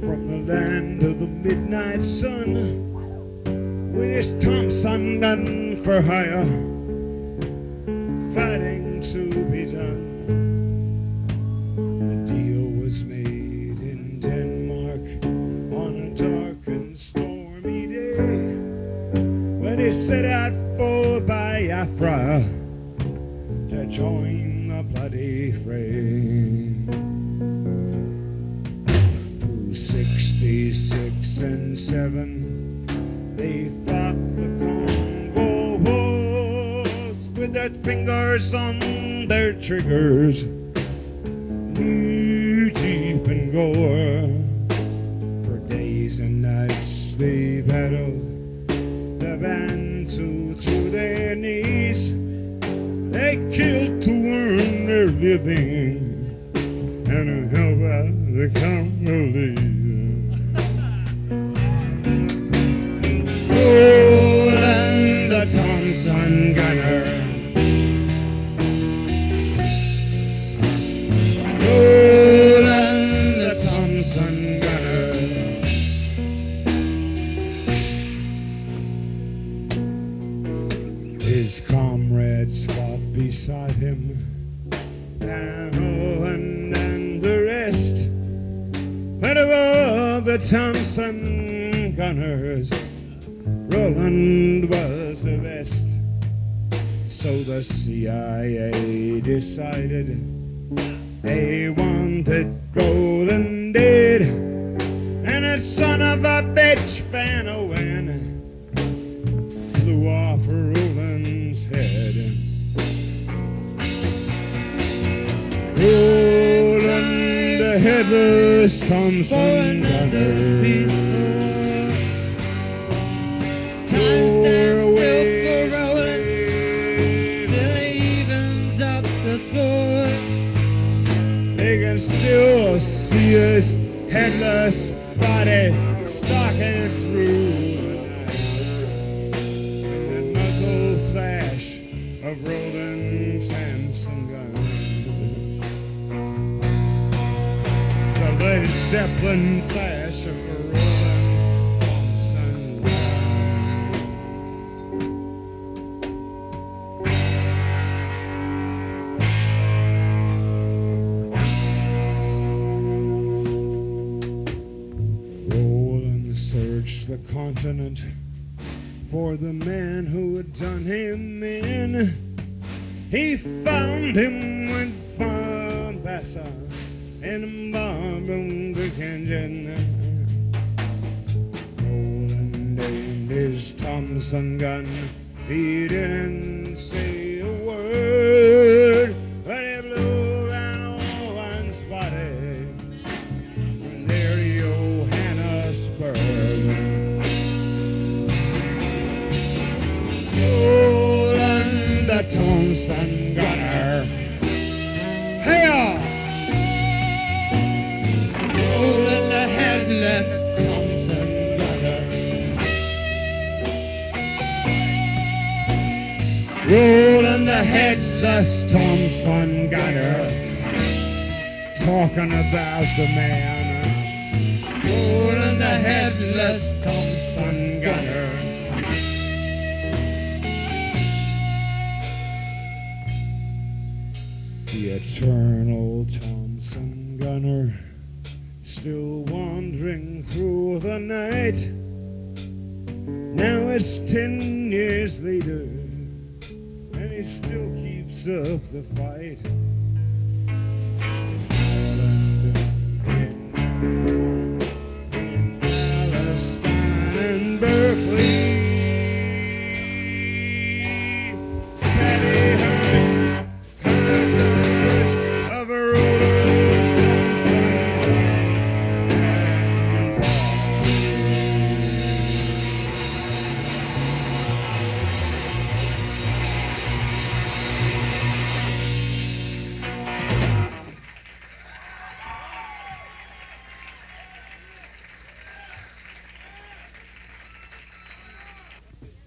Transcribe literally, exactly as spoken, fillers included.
From the land of the midnight sun, with his Thompson gun for hire, fighting to be done. The deal was made in Denmark on a dark and stormy day, when he set out for Biafra to join the bloody fray. Through sixty-six and seven, they fought the Congo wars with their fingers on their triggers, knee deep in gore. For days and nights they battled the Bantu to their knees. They killed to earn their living and to help out the Congolese. Roland the Thompson gunner, Roland the Thompson gunner. His comrades fought beside him, and Roland and the rest. But of all the Thompson gunners, Roland was the best. So the C I A decided they wanted Roland dead, and that son of a bitch Van Owen flew off Roland's head. Roland the headless Thompson gunner tore away for Roland till he evens up the score. They can still see his headless body stalking through the night, and the muzzle flash of Roland's Hanson gun, the Led Zeppelin flash of Roland's Thompson gun. Roland searched the continent for the man who had done him in. He found him with Mombasa and Barbara Kenjan. Roland aimed his Thompson gun. He didn't say a word, but he blew around Owen's body near Johannesburg. Roland the Thompson gunner, hey-ya! Roland the headless Thompson gunner, Roland the headless Thompson gunner, talking about the man. Roland the headless Thompson gunner. The eternal Thompson gunner, still wandering through the night. Now it's ten years later, and he still keeps up the fight.